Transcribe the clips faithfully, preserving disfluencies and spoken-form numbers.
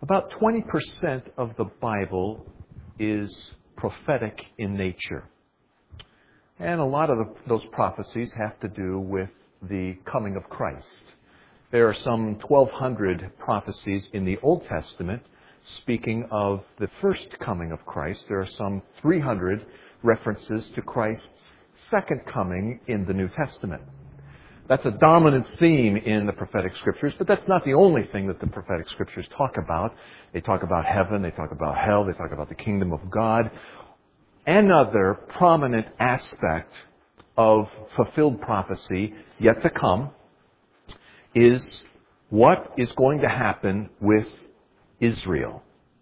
About twenty percent of the Bible is prophetic in nature. And a lot of the, those prophecies have to do with the coming of Christ. There are some twelve hundred prophecies in the Old Testament speaking of the first coming of Christ. There are some three hundred references to Christ's second coming in the New Testament. That's a dominant theme in the prophetic scriptures, but that's not the only thing that the prophetic scriptures talk about. They talk about heaven, they talk about hell, they talk about the kingdom of God. Another prominent aspect of fulfilled prophecy yet to come is what is going to happen with Israel.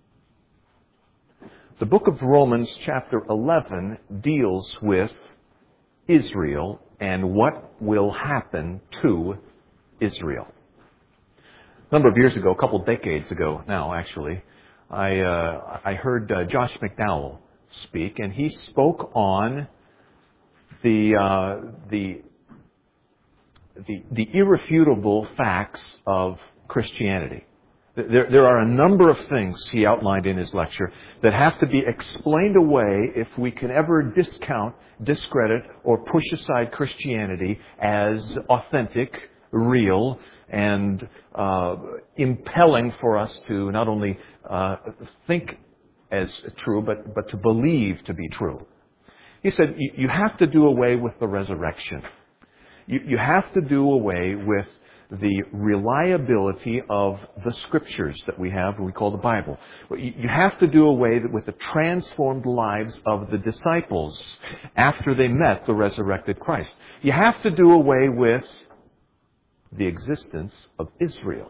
The book of Romans chapter eleven deals with Israel and what will happen to Israel. A number of years ago, a couple of decades ago now actually, I, uh, I heard uh, Josh McDowell speak, and he spoke on the, uh, the, the, the irrefutable facts of Christianity. There, there are a number of things he outlined in his lecture that have to be explained away if we can ever discount, discredit, or push aside Christianity as authentic, real, and uh, impelling for us to not only uh, think as true, but, but to believe to be true. He said, you, you have to do away with the resurrection. You, you have to do away with the reliability of the scriptures that we have, we call the Bible. You have to do away with the transformed lives of the disciples after they met the resurrected Christ. You have to do away with the existence of Israel.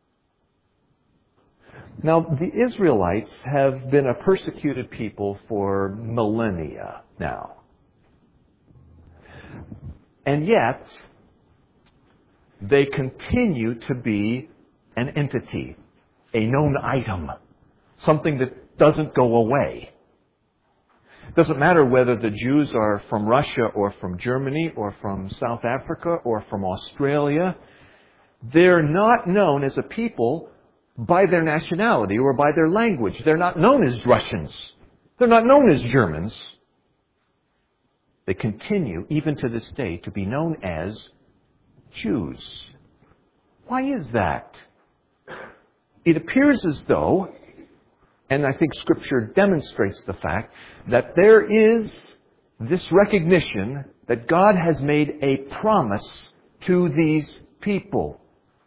Now, the Israelites have been a persecuted people for millennia now. And yet, they continue to be an entity, a known item, something that doesn't go away. It doesn't matter whether the Jews are from Russia or from Germany or from South Africa or from Australia. They're not known as a people by their nationality or by their language. They're not known as Russians. They're not known as Germans. They continue, even to this day, to be known as Jews. Why is that? It appears as though, and I think Scripture demonstrates the fact, that there is this recognition that God has made a promise to these people.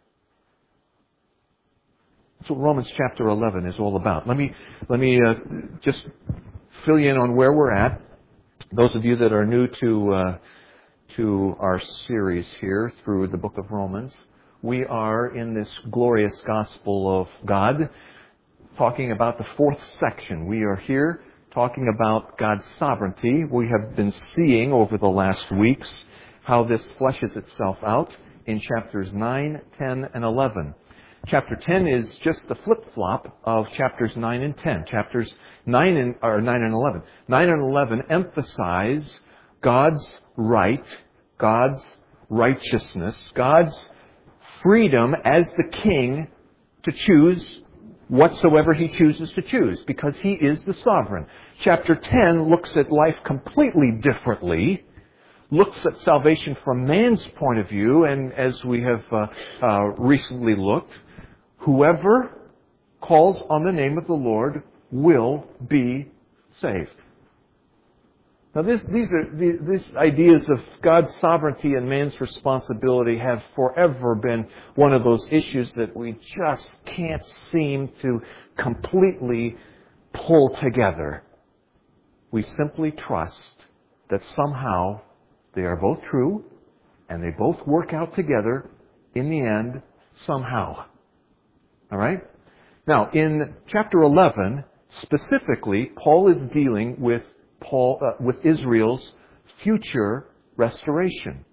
That's what Romans chapter eleven is all about. Let me, let me uh, just fill you in on where we're at. Those of you that are new to uh, to our series here through the book of Romans. We are in this glorious gospel of God, talking about the fourth section. We are here talking about God's sovereignty. We have been seeing over the last weeks how this fleshes itself out in chapters nine, ten, and eleven. Chapter ten is just the flip-flop of chapters nine and ten. Chapters nine and, or nine and eleven. nine and eleven emphasize God's right, God's righteousness, God's freedom as the king to choose whatsoever He chooses to choose, because He is the sovereign. Chapter ten looks at life completely differently, looks at salvation from man's point of view, and as we have uh, uh, recently looked, whoever calls on the name of the Lord will be saved. Now, this, these are these, these ideas of God's sovereignty and man's responsibility have forever been one of those issues that we just can't seem to completely pull together. We simply trust that somehow they are both true and they both work out together in the end somehow. All right? Now, in chapter eleven, specifically, Paul is dealing with Paul, uh, with Israel's future restoration.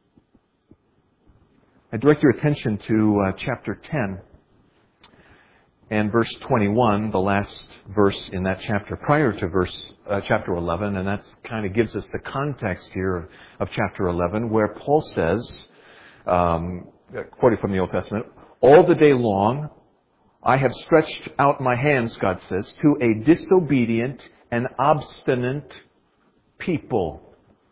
I direct your attention to uh, chapter ten and verse twenty-one, the last verse in that chapter, prior to verse uh, chapter eleven, and that kind of gives us the context here of, of chapter eleven, where Paul says, um, quoting from the Old Testament, "All the day long I have stretched out my hands, God says, to a disobedient and obstinate people.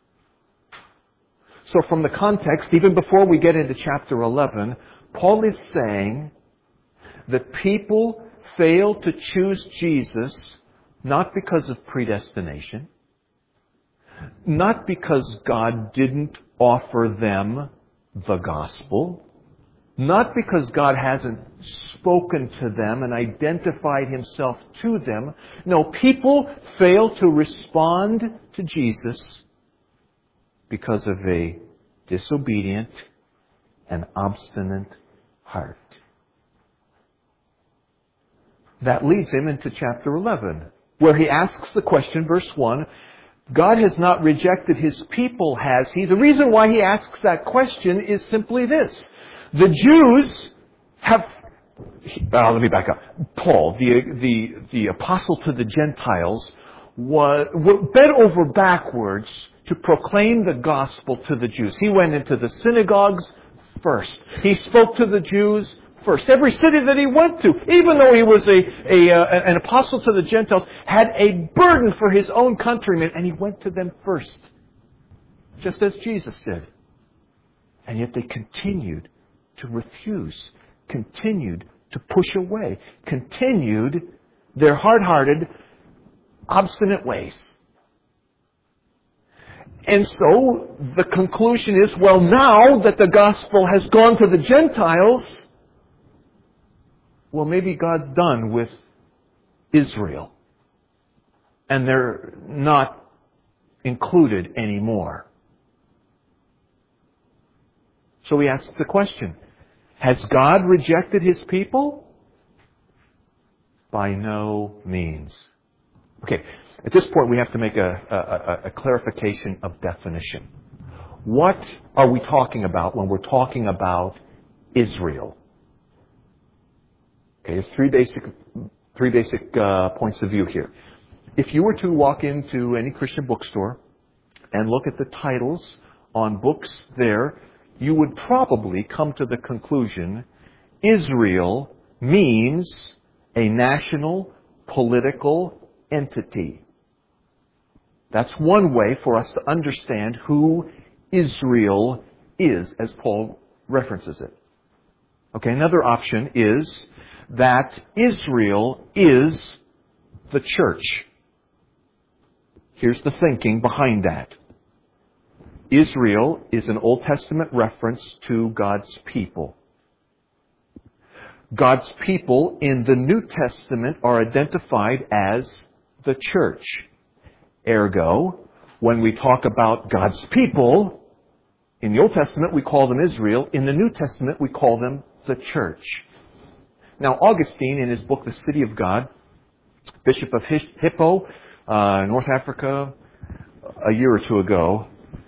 So from the context, even before we get into chapter eleven, Paul is saying that people fail to choose Jesus not because of predestination, not because God didn't offer them the gospel, not because God hasn't spoken to them and identified Himself to them. No, people fail to respond to Jesus because of a disobedient and obstinate heart. That leads him into chapter eleven, where he asks the question, verse one, God has not rejected His people, has He? The reason why he asks that question is simply this. The Jews have... Uh, let me back up. Paul, the, the, the apostle to the Gentiles, was, bent over backwards to proclaim the gospel to the Jews. He went into the synagogues first. He spoke to the Jews first. Every city that he went to, even though he was a, a uh, an apostle to the Gentiles, had a burden for his own countrymen, and he went to them first, just as Jesus did. And yet they continued to refuse, continued to push away, continued their hard-hearted, obstinate ways. And so the conclusion is, well, now that the gospel has gone to the Gentiles, well, maybe God's done with Israel. And they're not included anymore. So he asks the question, has God rejected His people? By no means. Okay, at this point we have to make a, a, a clarification of definition. What are we talking about when we're talking about Israel? Okay, there's three basic, three basic uh, points of view here. If you were to walk into any Christian bookstore and look at the titles on books there, you would probably come to the conclusion Israel means a national political entity. That's one way for us to understand who Israel is, as Paul references it. Okay, another option is that Israel is the church. Here's the thinking behind that. Israel is an Old Testament reference to God's people. God's people in the New Testament are identified as the church. Ergo, when we talk about God's people, in the Old Testament we call them Israel. In the New Testament we call them the church. Now, Augustine, in his book, The City of God, Bishop of Hippo, uh, North Africa, a year or two ago,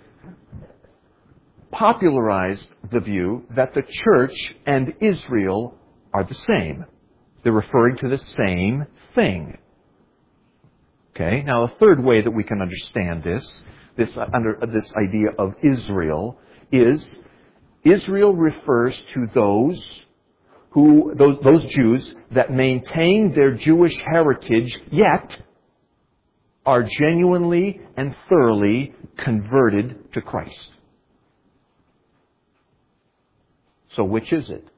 popularized the view that the church and Israel are the same. They're referring to the same thing. Okay, now the third way that we can understand this, this under this idea of Israel, is Israel refers to those who those, those Jews that maintain their Jewish heritage, yet are genuinely and thoroughly converted to Christ. So which is it?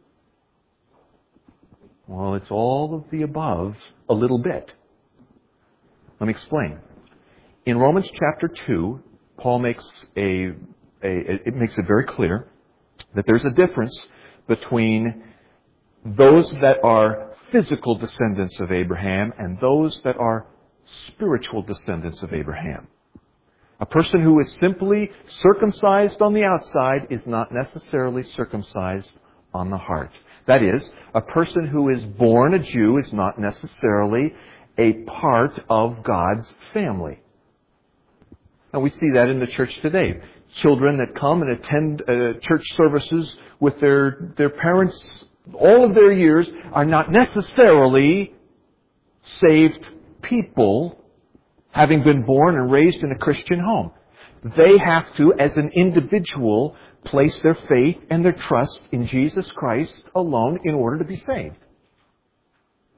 Well, it's all of the above a little bit. Let me explain. In Romans chapter two, Paul makes a, a it makes it very clear that there's a difference between those that are physical descendants of Abraham and those that are spiritual descendants of Abraham. A person who is simply circumcised on the outside is not necessarily circumcised on the heart. That is, a person who is born a Jew is not necessarily a part of God's family. And we see that in the church today. Children that come and attend uh, church services with their, their parents all of their years are not necessarily saved people, having been born and raised in a Christian home. They have to, as an individual, place their faith and their trust in Jesus Christ alone in order to be saved.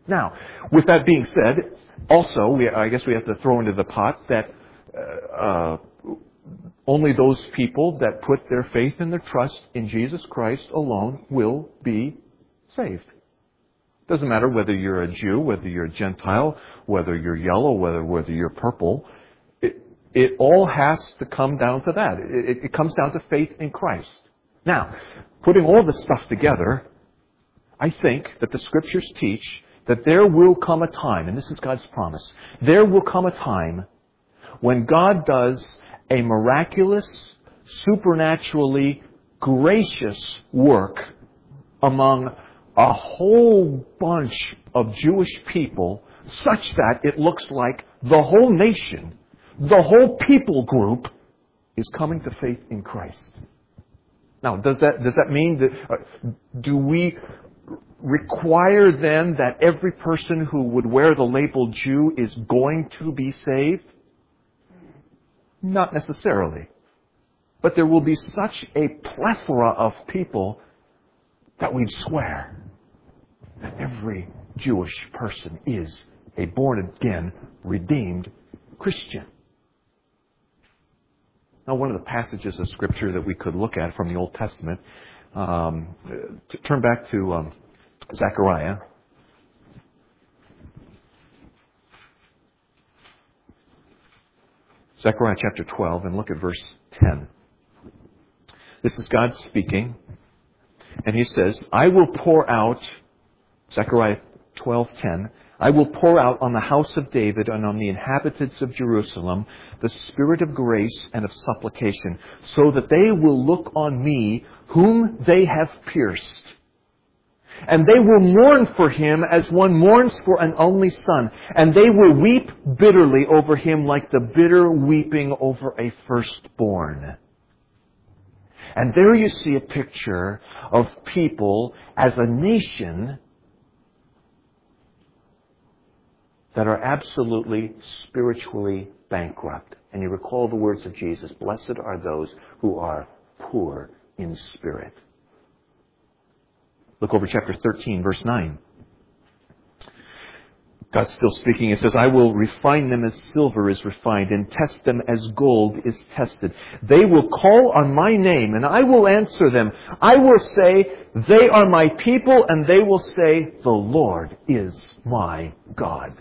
Now, with that being said, also, we, I guess we have to throw into the pot that uh, uh, only those people that put their faith and their trust in Jesus Christ alone will be saved. Doesn't matter whether you're a Jew, whether you're a Gentile, whether you're yellow, whether whether you're purple. It, it all has to come down to that. It, it comes down to faith in Christ. Now, putting all this stuff together, I think that the Scriptures teach that there will come a time, and this is God's promise, there will come a time when God does a miraculous, supernaturally gracious work among a whole bunch of Jewish people, such that it looks like the whole nation, the whole people group, is coming to faith in Christ. Now, does that does that mean that uh, do we require then that every person who would wear the label Jew is going to be saved? Not necessarily. But there will be such a plethora of people that we'd swear that every Jewish person is a born-again, redeemed Christian. Now, one of the passages of Scripture that we could look at from the Old Testament, um, to turn back to um, Zechariah. Zechariah chapter twelve, and look at verse ten. This is God speaking, and He says, I will pour out, Zechariah twelve ten, I will pour out on the house of David and on the inhabitants of Jerusalem the spirit of grace and of supplication, so that they will look on me whom they have pierced. And they will mourn for him as one mourns for an only son. And they will weep bitterly over him like the bitter weeping over a firstborn. And there you see a picture of people as a nation that are absolutely spiritually bankrupt. And you recall the words of Jesus, blessed are those who are poor in spirit. Look over chapter thirteen, verse nine. God's still speaking. It says, I will refine them as silver is refined and test them as gold is tested. They will call on my name and I will answer them. I will say, they are my people, and they will say, the Lord is my God.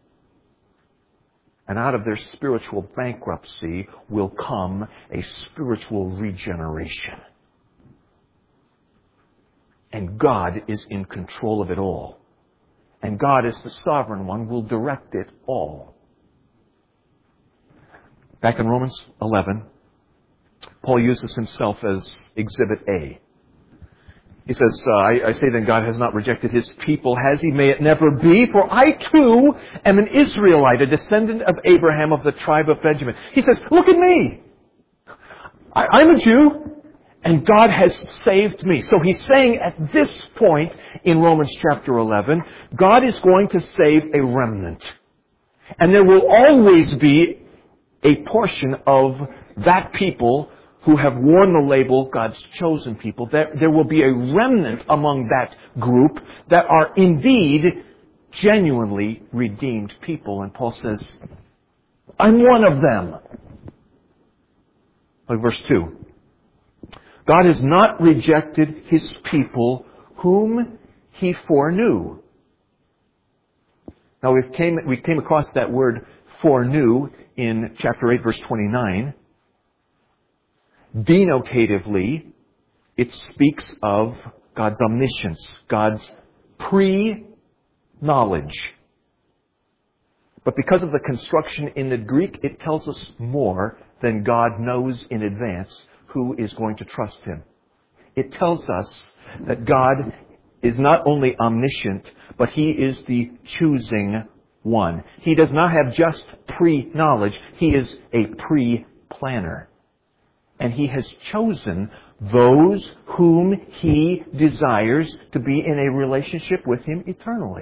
And out of their spiritual bankruptcy will come a spiritual regeneration. And God is in control of it all. And God, as the sovereign one, will direct it all. Back in Romans eleven, Paul uses himself as Exhibit A. He says, uh, I, I say then God has not rejected His people, has He? May it never be. For I too am an Israelite, a descendant of Abraham of the tribe of Benjamin. He says, look at me. I, I'm a Jew. And God has saved me. So he's saying at this point in Romans chapter eleven, God is going to save a remnant. And there will always be a portion of that people who have worn the label God's chosen people. There, there will be a remnant among that group that are indeed genuinely redeemed people. And Paul says, I'm one of them. Like verse two. God has not rejected His people whom He foreknew. Now we came we came across that word foreknew in chapter eight, verse twenty-nine. Denotatively, it speaks of God's omniscience, God's pre-knowledge. But because of the construction in the Greek, it tells us more than God knows in advance who is going to trust Him. It tells us that God is not only omniscient, but He is the choosing one. He does not have just pre-knowledge. He is a pre-planner. And He has chosen those whom He desires to be in a relationship with Him eternally.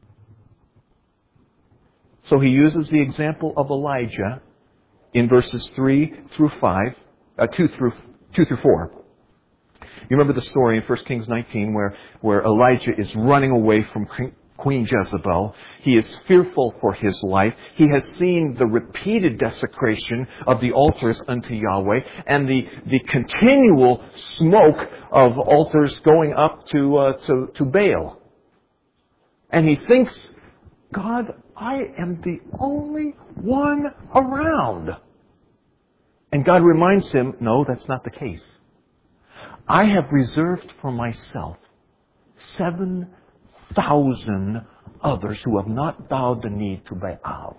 So He uses the example of Elijah in verses three through five. Uh, two through two through four. You remember the story in First Kings nineteen where, where Elijah is running away from Queen Jezebel. He is fearful for his life. He has seen the repeated desecration of the altars unto Yahweh and the, the continual smoke of altars going up to, uh, to, to Baal. And he thinks, God, I am the only one around. And God reminds him, no, that's not the case. I have reserved for myself seven thousand others who have not bowed the knee to Baal.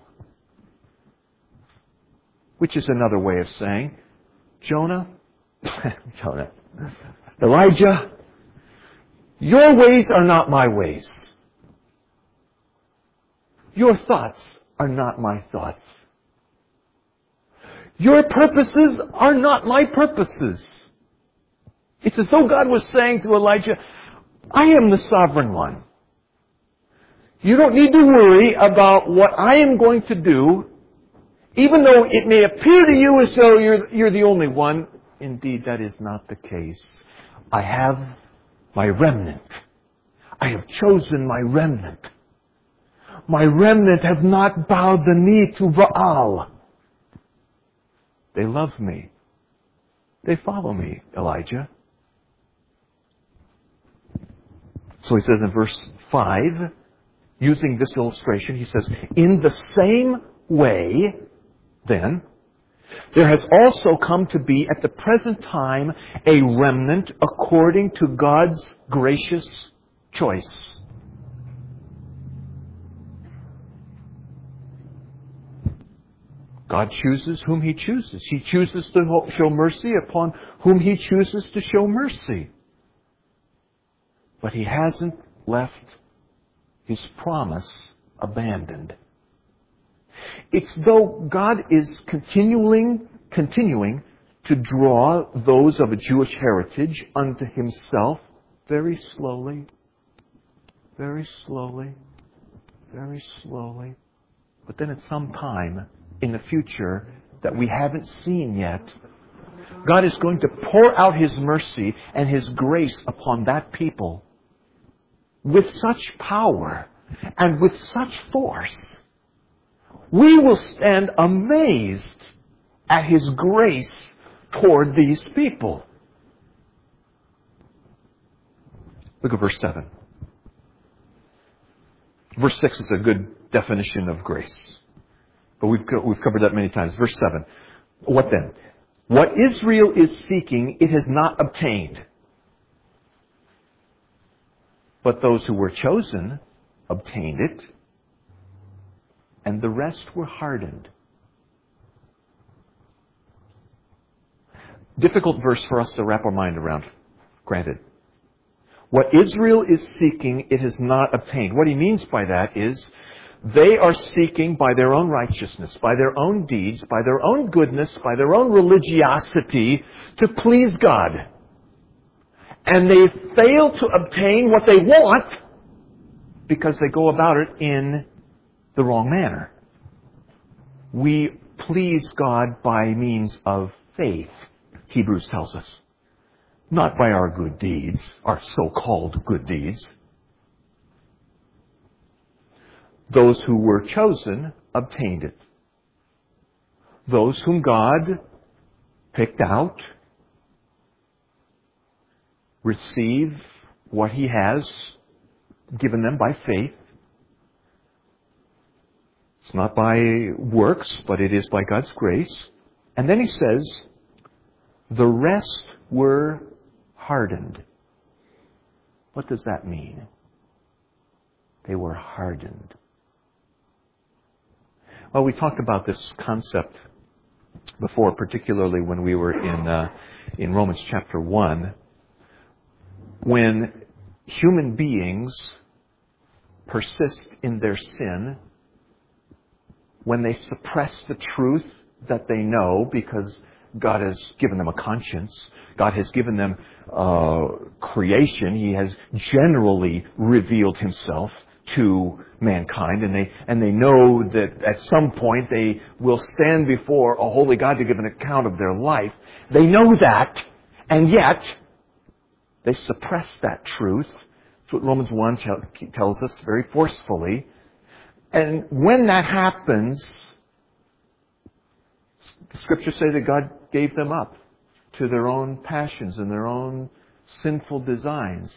Which is another way of saying, Jonah, Jonah, Elijah, your ways are not my ways. Your thoughts are not my thoughts. Your purposes are not my purposes. It's as though God was saying to Elijah, I am the sovereign one. You don't need to worry about what I am going to do, even though it may appear to you as though you're, you're the only one. Indeed, that is not the case. I have my remnant. I have chosen my remnant. My remnant have not bowed the knee to Baal. They love me. They follow me, Elijah. So he says in verse five, using this illustration, he says, in the same way, then, there has also come to be at the present time a remnant according to God's gracious choice. God chooses whom He chooses. He chooses to show mercy upon whom He chooses to show mercy. But He hasn't left His promise abandoned. It's though God is continuing, continuing to draw those of a Jewish heritage unto Himself very slowly, very slowly, very slowly. But then at some time in the future that we haven't seen yet, God is going to pour out His mercy and His grace upon that people with such power and with such force. We will stand amazed at His grace toward these people. Look at verse seven. Verse six is a good definition of grace. But we've, we've covered that many times. Verse seven. What then? What Israel is seeking, it has not obtained. But those who were chosen obtained it, and the rest were hardened. Difficult verse for us to wrap our mind around, granted. What Israel is seeking, it has not obtained. What he means by that is, they are seeking by their own righteousness, by their own deeds, by their own goodness, by their own religiosity to please God. And they fail to obtain what they want because they go about it in the wrong manner. We please God by means of faith, Hebrews tells us. Not by our good deeds, our so-called good deeds. Those who were chosen obtained it. Those whom God picked out receive what He has given them by faith. It's not by works, but it is by God's grace. And then he says, the rest were hardened. What does that mean? They were hardened. Well, we talked about this concept before, particularly when we were in uh, in Romans chapter one, when human beings persist in their sin, when they suppress the truth that they know because God has given them a conscience, God has given them uh, creation, He has generally revealed Himself to mankind, and they and they know that at some point they will stand before a holy God to give an account of their life. They know that, and yet they suppress that truth. That's what Romans one tells us very forcefully. And when that happens, the Scriptures say that God gave them up to their own passions and their own sinful designs.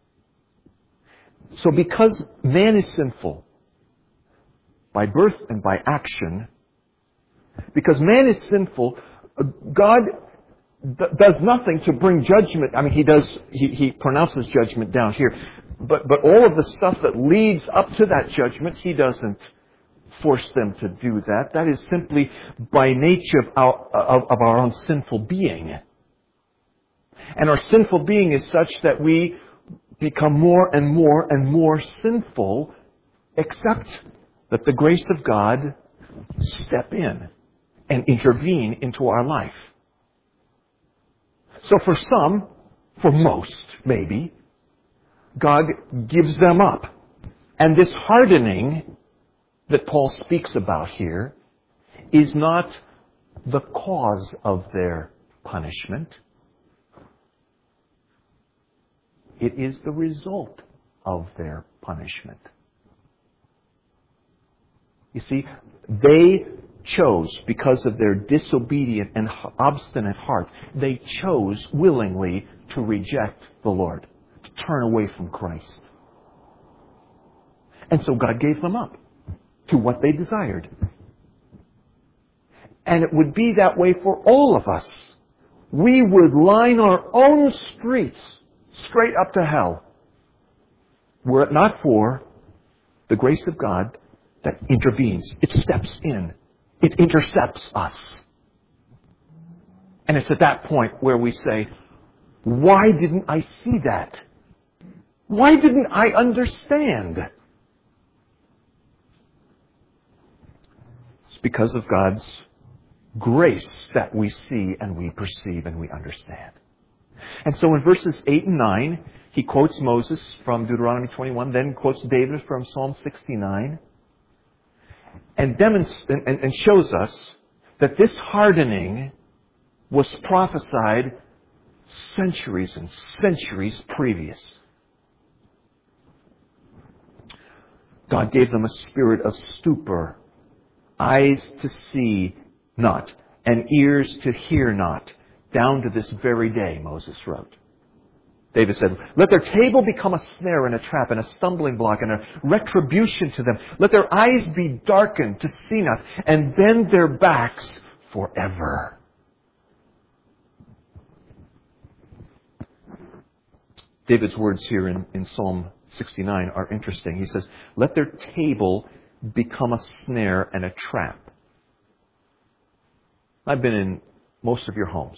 So because man is sinful by birth and by action, because man is sinful, God d- does nothing to bring judgment. I mean, He does, He, he pronounces judgment down here. But, but all of the stuff that leads up to that judgment, He doesn't force them to do that. That is simply by nature of our, of, of our own sinful being. And our sinful being is such that we become more and more and more sinful, except that the grace of God step in and intervene into our life. So for some, for most, maybe, God gives them up. And this hardening that Paul speaks about here is not the cause of their punishment. It is the result of their punishment. You see, they chose, because of their disobedient and obstinate heart, they chose willingly to reject the Lord, to turn away from Christ. And so God gave them up to what they desired. And it would be that way for all of us. We would line our own streets straight up to hell, were it not for the grace of God that intervenes. It steps in. It intercepts us. And it's at that point where we say, why didn't I see that? Why didn't I understand? It's because of God's grace that we see and we perceive and we understand. And so in verses eight and nine, he quotes Moses from Deuteronomy twenty-one, then quotes David from Psalm sixty-nine, and, demonst- and, and shows us that this hardening was prophesied centuries and centuries previous. God gave them a spirit of stupor, eyes to see not, and ears to hear not, down to this very day, Moses wrote. David said, let their table become a snare and a trap and a stumbling block and a retribution to them. Let their eyes be darkened to see not, and bend their backs forever. David's words here in, in Psalm sixty-nine are interesting. He says, let their table become a snare and a trap. I've been in most of your homes.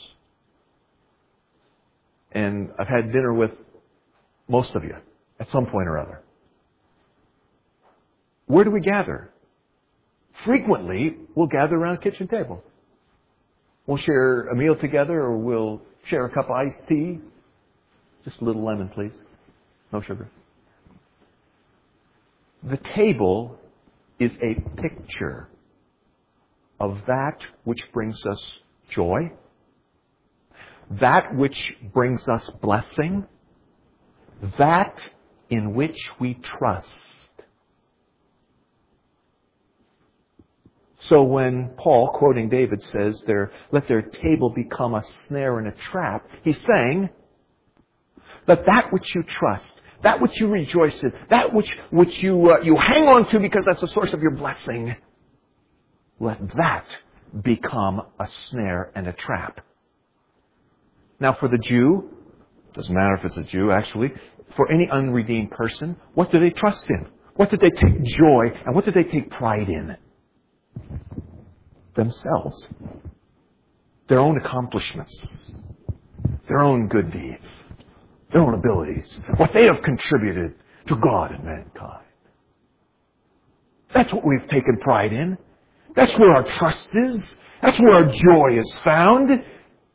And I've had dinner with most of you at some point or other. Where do we gather? Frequently, we'll gather around a kitchen table. We'll share a meal together, or we'll share a cup of iced tea. Just a little lemon, please. No sugar. The table is a picture of that which brings us joy, that which brings us blessing, that in which we trust. So when Paul, quoting David, says, "Their, let their table become a snare and a trap," he's saying that that which you trust, that which you rejoice in, that which, which you, uh, you hang on to because that's the source of your blessing, let that become a snare and a trap. Now for the Jew, doesn't matter if it's a Jew actually, for any unredeemed person, what do they trust in? What do they take joy and what do they take pride in? Themselves. Their own accomplishments. Their own good deeds. Their own abilities. What they have contributed to God and mankind. That's what we've taken pride in. That's where our trust is. That's where our joy is found.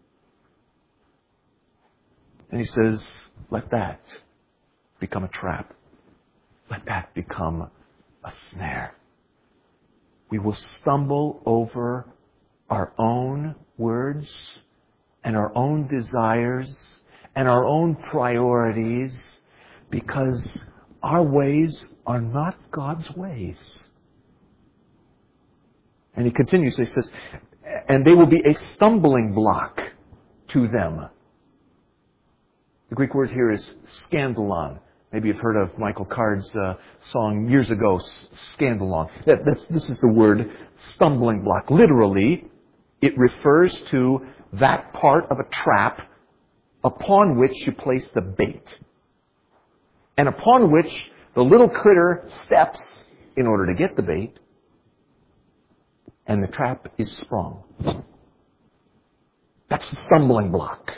And he says, let that become a trap. Let that become a snare. We will stumble over our own words and our own desires and our own priorities Because our ways are not God's ways. And he continues, he says, and they will be a stumbling block to them. The Greek word here is scandalon. Maybe you've heard of Michael Card's uh, song years ago, Scandalon. That, that's, this is the word stumbling block. Literally, it refers to that part of a trap upon which you place the bait, and upon which the little critter steps in order to get the bait, and the trap is sprung. That's the stumbling block.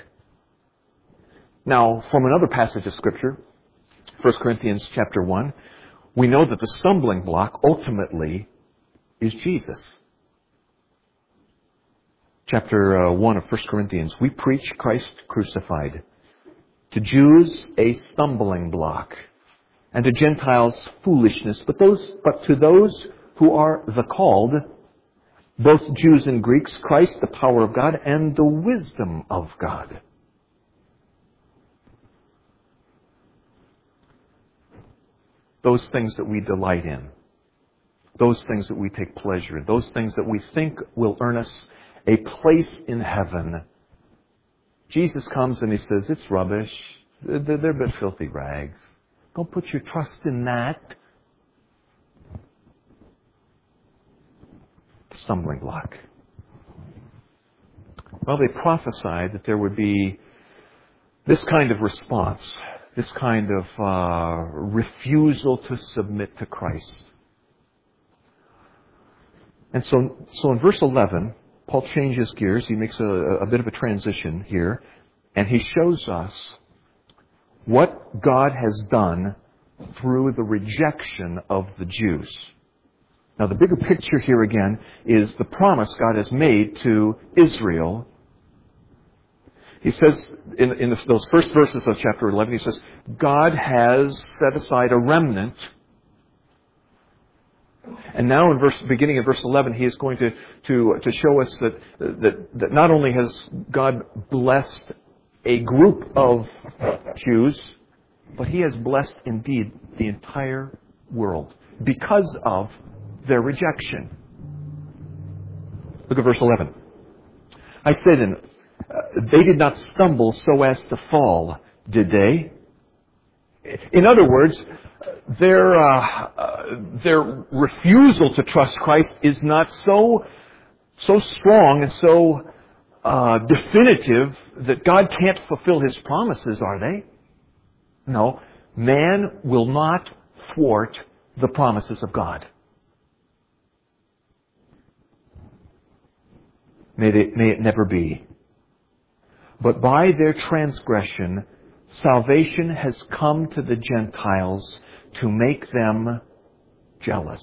Now, from another passage of Scripture, First Corinthians chapter one, we know that the stumbling block ultimately is Jesus. Chapter uh, one of First Corinthians, we preach Christ crucified. To Jews, a stumbling block, and to Gentiles, foolishness. But those, but to those who are the called, both Jews and Greeks, Christ, the power of God and the wisdom of God. Those things that we delight in, those things that we take pleasure in, those things that we think will earn us a place in heaven. Jesus comes and he says, it's rubbish. They're, they're but filthy rags. Don't put your trust in that. Stumbling block. Well, they prophesied that there would be this kind of response, this kind of uh, refusal to submit to Christ. And so, so in verse eleven, Paul changes gears. He makes a, a bit of a transition here. And he shows us what God has done through the rejection of the Jews. Now, the bigger picture here again is the promise God has made to Israel. He says in, in those first verses of chapter eleven, he says, God has set aside a remnant. And now in verse, beginning in verse eleven, he is going to, to, to show us that, that, that not only has God blessed a group of Jews, but he has blessed indeed the entire world because of their rejection. Look at verse eleven. I said, in, uh, they did not stumble so as to fall, did they? In other words, their uh, uh, their refusal to trust Christ is not so so strong and so uh, definitive that God can't fulfill His promises, are they? No, man will not thwart the promises of God. May it, may it never be. But by their transgression, salvation has come to the Gentiles to make them jealous.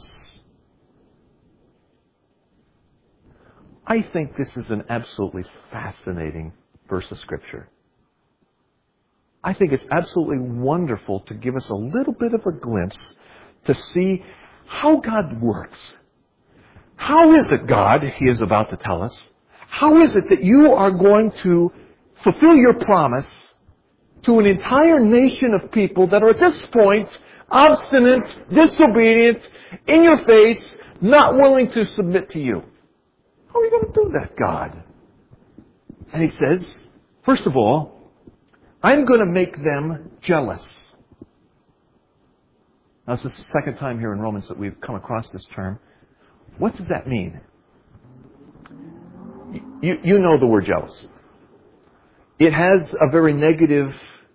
I think this is an absolutely fascinating verse of Scripture. I think it's absolutely wonderful to give us a little bit of a glimpse to see how God works. How is it, God, He is about to tell us, how is it that you are going to fulfill your promise to an entire nation of people that are at this point obstinate, disobedient, in your face, not willing to submit to you? How are you going to do that, God? And He says, first of all, I'm going to make them jealous. Now, this is the second time here in Romans that we've come across this term. What does that mean? You, you know the word jealous. It has a very negative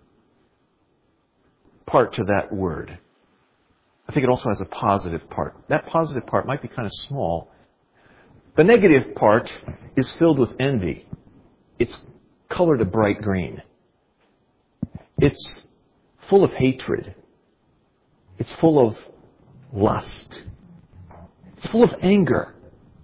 part to that word. I think it also has a positive part. That positive part might be kind of small. The negative part is filled with envy. It's colored a bright green. It's full of hatred. It's full of lust. It's full of anger.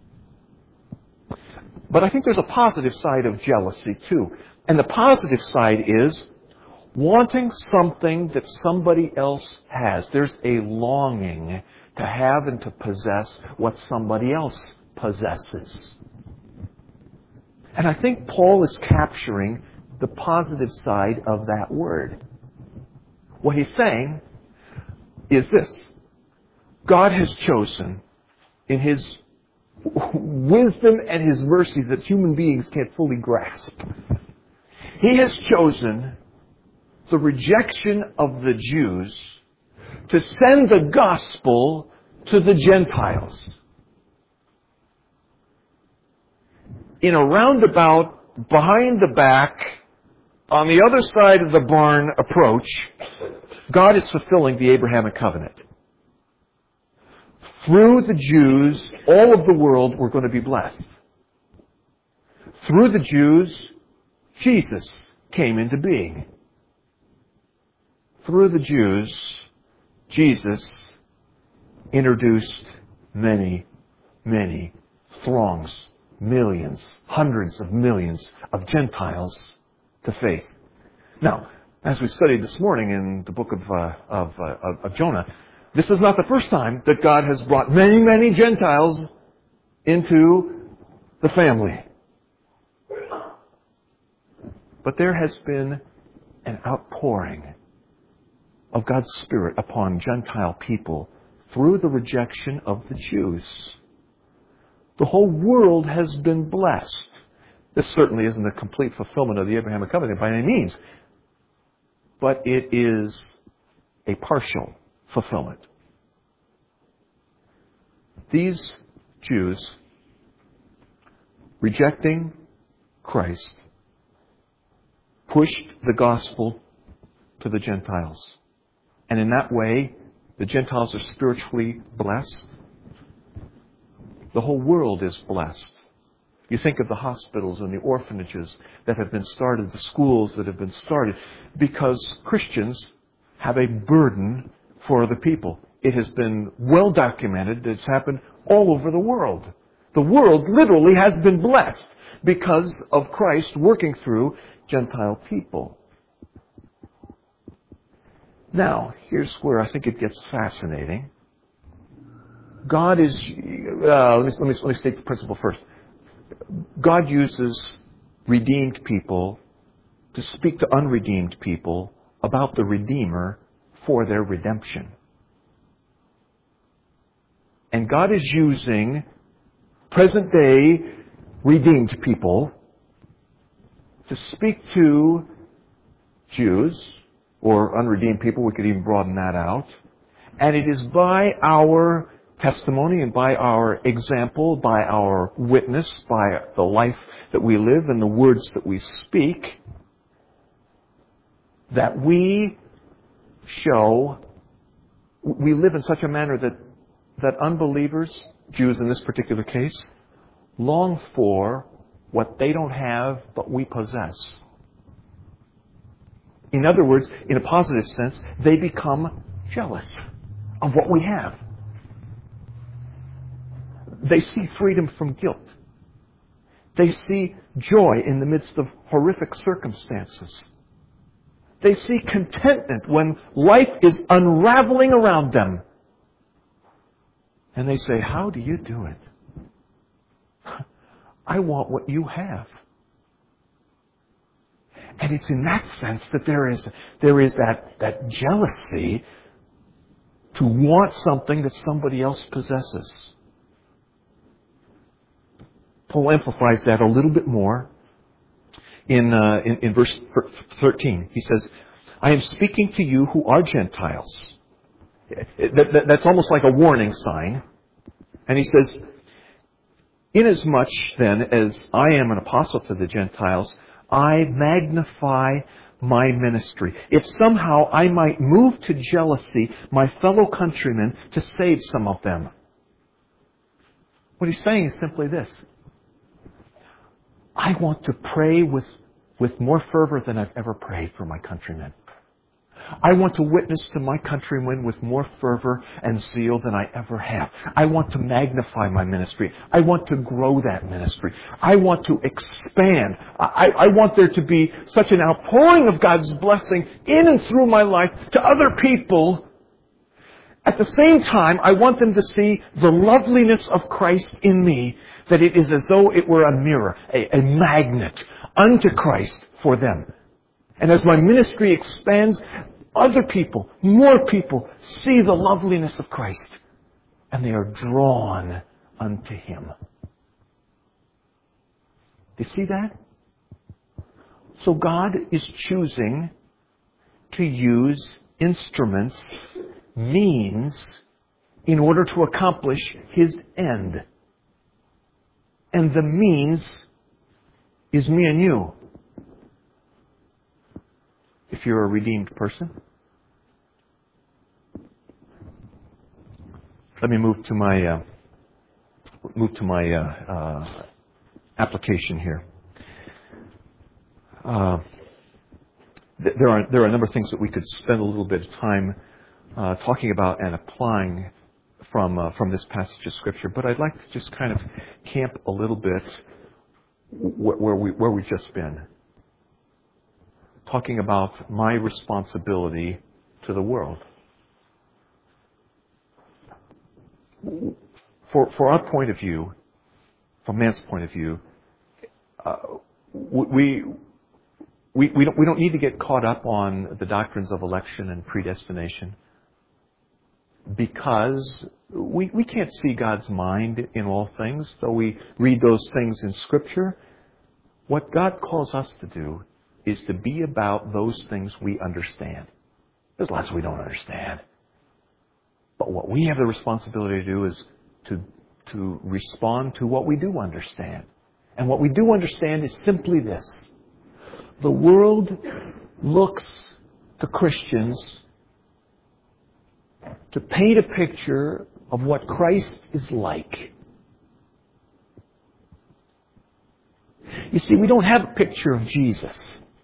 But I think there's a positive side of jealousy too. And the positive side is wanting something that somebody else has. There's a longing to have and to possess what somebody else possesses. And I think Paul is capturing the positive side of that word. What he's saying is this. God has chosen in His wisdom and His mercy that human beings can't fully grasp. He has chosen the rejection of the Jews to send the gospel to the Gentiles. In a roundabout, behind the back, on the other side of the barn approach, God is fulfilling the Abrahamic covenant. Through the Jews, all of the world were going to be blessed. Through the Jews, Jesus came into being. Through the Jews, Jesus introduced many, many throngs, millions, hundreds of millions of Gentiles to faith. Now, as we studied this morning in the book of, uh, of, uh, of, of Jonah, this is not the first time that God has brought many, many Gentiles into the family. But there has been an outpouring of God's Spirit upon Gentile people through the rejection of the Jews. The whole world has been blessed. This certainly isn't a complete fulfillment of the Abrahamic covenant by any means, but it is a partial fulfillment. These Jews, rejecting Christ, pushed the gospel to the Gentiles. And in that way, the Gentiles are spiritually blessed. The whole world is blessed. You think of the hospitals and the orphanages that have been started, the schools that have been started, because Christians have a burden for the people. It has been well documented that it's happened all over the world. The world literally has been blessed because of Christ working through Gentile people. Now, here's where I think it gets fascinating. God is, uh, let me, let me, let me state the principle first. God uses redeemed people to speak to unredeemed people about the Redeemer for their redemption. And God is using present day redeemed people to speak to Jews or unredeemed people. We could even broaden that out. And it is by our testimony and by our example, by our witness, by the life that we live and the words that we speak, that we show, we live in such a manner that, that unbelievers, Jews in this particular case, long for what they don't have but we possess. In other words, in a positive sense, they become jealous of what we have. They see freedom from guilt. They see joy in the midst of horrific circumstances. They see contentment when life is unraveling around them. And they say, how do you do it? I want what you have. And it's in that sense that there is, there is that, that jealousy to want something that somebody else possesses. Paul amplifies that a little bit more in, uh, in, in verse thirteen. He says, I am speaking to you who are Gentiles. That, that, that's almost like a warning sign. And he says, inasmuch then as I am an apostle to the Gentiles, I magnify my ministry. If somehow I might move to jealousy my fellow countrymen to save some of them. What he's saying is simply this. I want to pray with, with more fervor than I've ever prayed for my countrymen. I want to witness to my countrymen with more fervor and zeal than I ever have. I want to magnify my ministry. I want to grow that ministry. I want to expand. I, I want there to be such an outpouring of God's blessing in and through my life to other people. At the same time, I want them to see the loveliness of Christ in me, that it is as though it were a mirror, a, a magnet unto Christ for them. And as my ministry expands, other people, more people, see the loveliness of Christ. And they are drawn unto Him. Do you see that? So God is choosing to use instruments, means, in order to accomplish His end. And the means is me and you. If you're a redeemed person. Let me move to my uh, move to my uh, uh, application here. Uh, th- there are there are a number of things that we could spend a little bit of time uh, talking about and applying from uh, from this passage of Scripture, but I'd like to just kind of camp a little bit wh- where we where we've just been, talking about my responsibility to the world. For for our point of view, from man's point of view, uh, we we we don't we don't need to get caught up on the doctrines of election and predestination, because we we can't see God's mind in all things, though we read those things in Scripture. What God calls us to do is to be about those things we understand. There's lots we don't understand. But what we have the responsibility to do is to, to respond to what we do understand. And what we do understand is simply this. The world looks to Christians to paint a picture of what Christ is like. You see, we don't have a picture of Jesus.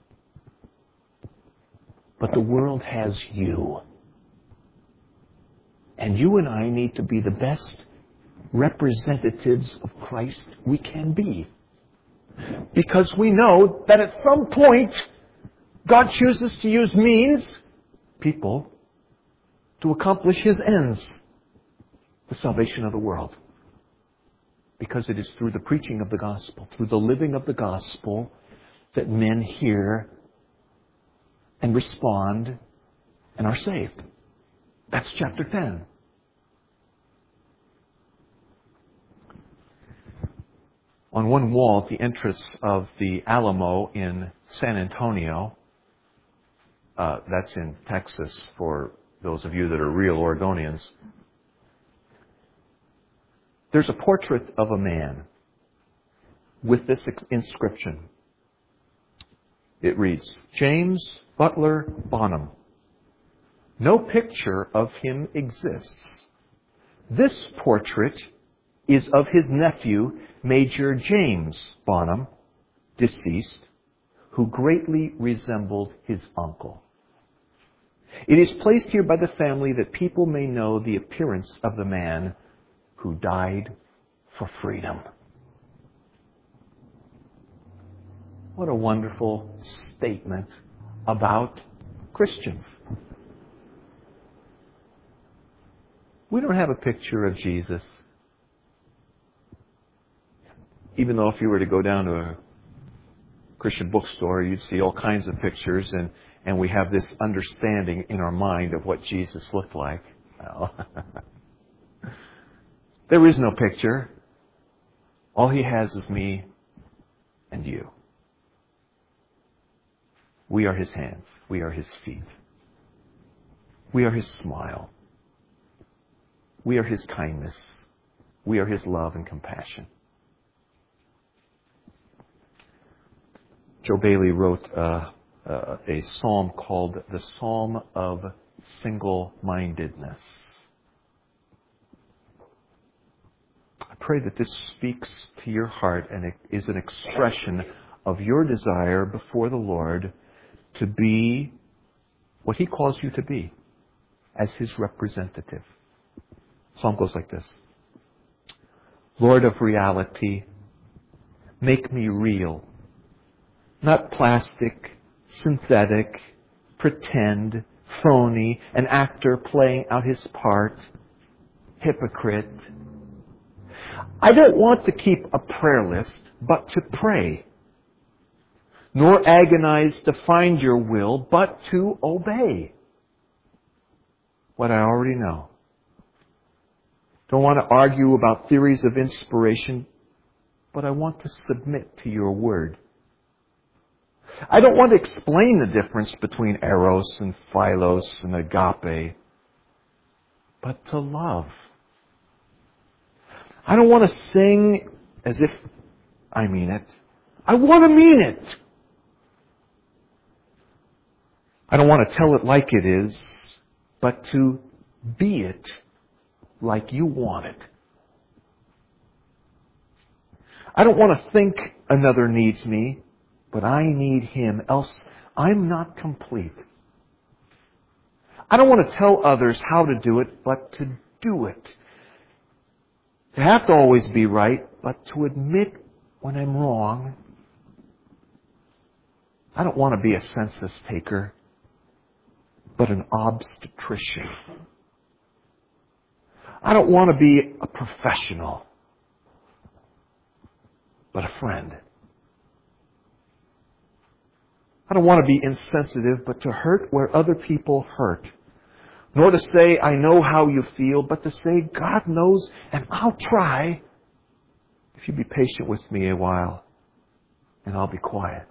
But the world has you. And you and I need to be the best representatives of Christ we can be. Because we know that at some point, God chooses to use means, people, to accomplish His ends, the salvation of the world. Because it is through the preaching of the gospel, through the living of the gospel, that men hear and respond and are saved. That's chapter ten. On one wall at the entrance of the Alamo in San Antonio, uh, that's in Texas for those of you that are real Oregonians, there's a portrait of a man with this inscription. It reads, James Butler Bonham. No picture of him exists. This portrait is of his nephew, Major James Bonham, deceased, who greatly resembled his uncle. It is placed here by the family that people may know the appearance of the man who died for freedom. What a wonderful statement about Christians. We don't have a picture of Jesus. Even though if you were to go down to a Christian bookstore, you'd see all kinds of pictures, and, and we have this understanding in our mind of what Jesus looked like. Well, there is no picture. All He has is me and you. We are His hands. We are His feet. We are His smile. We are His kindness. We are His love and compassion. Joe Bailey wrote uh, uh, a psalm called the Psalm of Single-Mindedness. I pray that this speaks to your heart and it is an expression of your desire before the Lord to be what He calls you to be as His representative. The psalm goes like this. Lord of reality, make me real, not plastic, synthetic, pretend, phony, an actor playing out his part, hypocrite. I don't want to keep a prayer list, but to pray, nor agonize to find your will, but to obey. what I already know. Don't want to argue about theories of inspiration, but I want to submit to your word. I don't want to explain the difference between eros and philos and agape, but to love. I don't want to sing as if I mean it. I want to mean it. I don't want to tell it like it is, but to be it like you want it. I don't want to think another needs me, but I need him, else I'm not complete. I don't want to tell others how to do it, but to do it. To have to always be right, but to admit when I'm wrong. I don't want to be a census taker, but an obstetrician. I don't want to be a professional, but a friend. I don't want to be insensitive, but to hurt where other people hurt. Nor to say, I know how you feel, but to say, God knows, and I'll try. If you be patient with me a while, and I'll be quiet.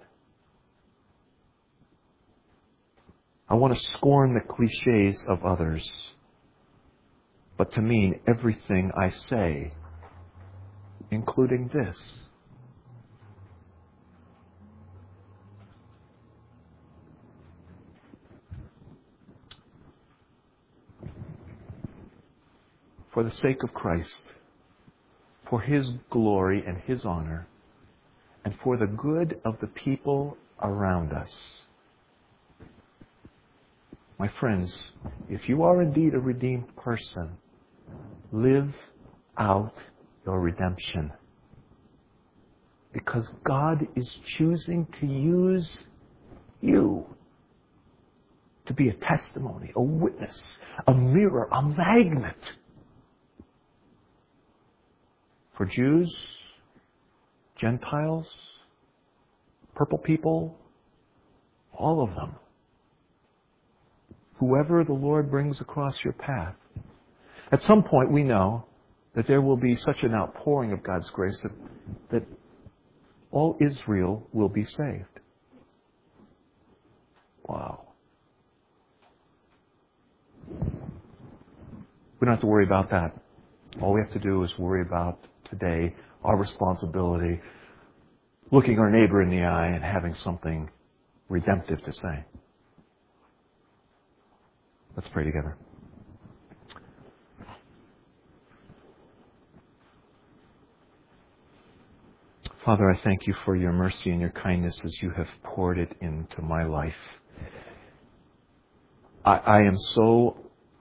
I want to scorn the cliches of others, but to mean everything I say, including this. For the sake of Christ, for His glory and His honor, and for the good of the people around us. My friends, if you are indeed a redeemed person, live out your redemption. Because God is choosing to use you to be a testimony, a witness, a mirror, a magnet for Jews, Gentiles, purple people, all of them. Whoever the Lord brings across your path. At some point we know that there will be such an outpouring of God's grace that, that all Israel will be saved. Wow. We don't have to worry about that. All we have to do is worry about today our responsibility, looking our neighbor in the eye and having something redemptive to say. Let's pray together. Father, I thank you for your mercy and your kindness as you have poured it into my life. I, I am so,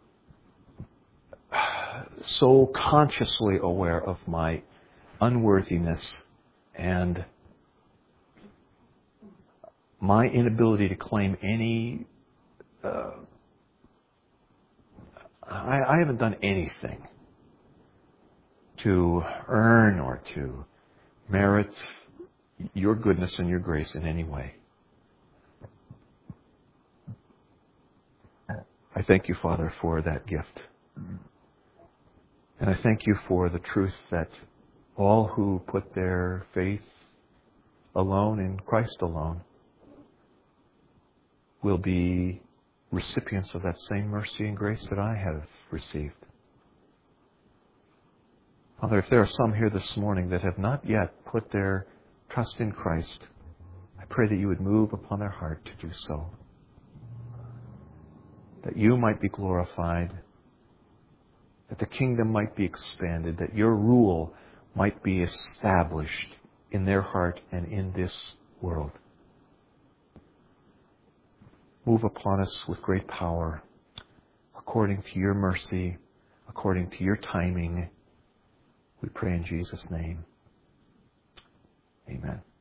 so consciously aware of my unworthiness and my inability to claim any uh, I, I haven't done anything to earn or to merit your goodness and your grace in any way. I thank you, Father, for that gift. And I thank you for the truth that all who put their faith alone in Christ alone will be recipients of that same mercy and grace that I have received. Father, if there are some here this morning that have not yet put their trust in Christ, I pray that you would move upon their heart to do so. That you might be glorified, that the kingdom might be expanded, that your rule might be established in their heart and in this world. Move upon us with great power, according to your mercy, according to your timing. We pray in Jesus' name. Amen.